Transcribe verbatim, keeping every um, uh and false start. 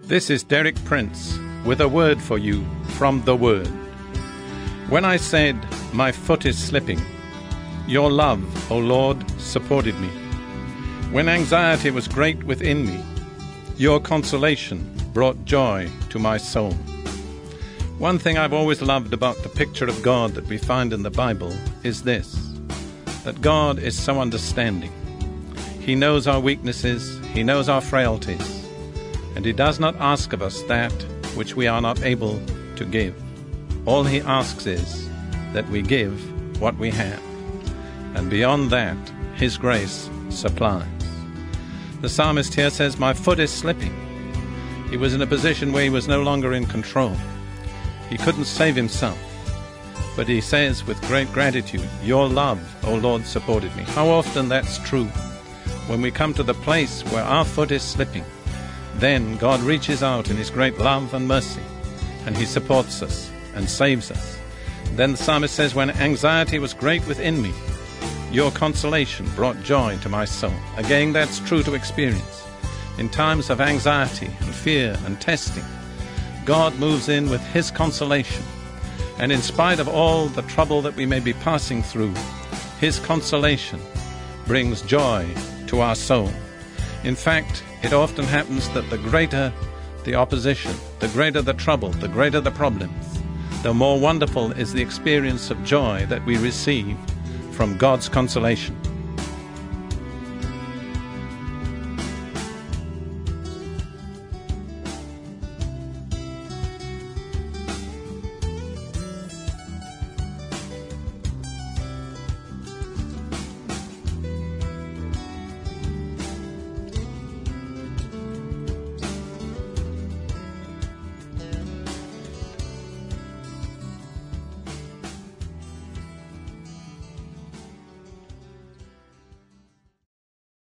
This is Derek Prince with a word for you from the Word. When I said, my foot is slipping, your love, O Lord, supported me. When anxiety was great within me, your consolation brought joy to my soul. One thing I've always loved about the picture of God that we find in the Bible is this, that God is so understanding. He knows our weaknesses, He knows our frailties, and He does not ask of us that which we are not able to give. All He asks is that we give what we have, and beyond that, His grace supplies. The psalmist here says, my foot is slipping. He was in a position where he was no longer in control. He couldn't save himself. But he says with great gratitude, your love, O Lord, supported me. How often that's true. When we come to the place where our foot is slipping, then God reaches out in His great love and mercy, and He supports us and saves us. Then the psalmist says, when anxiety was great within me, your consolation brought joy to my soul. Again, that's true to experience. In times of anxiety and fear and testing, God moves in with His consolation. And in spite of all the trouble that we may be passing through, His consolation brings joy to our soul. In fact, it often happens that the greater the opposition, the greater the trouble, the greater the problems, the more wonderful is the experience of joy that we receive from God's consolation.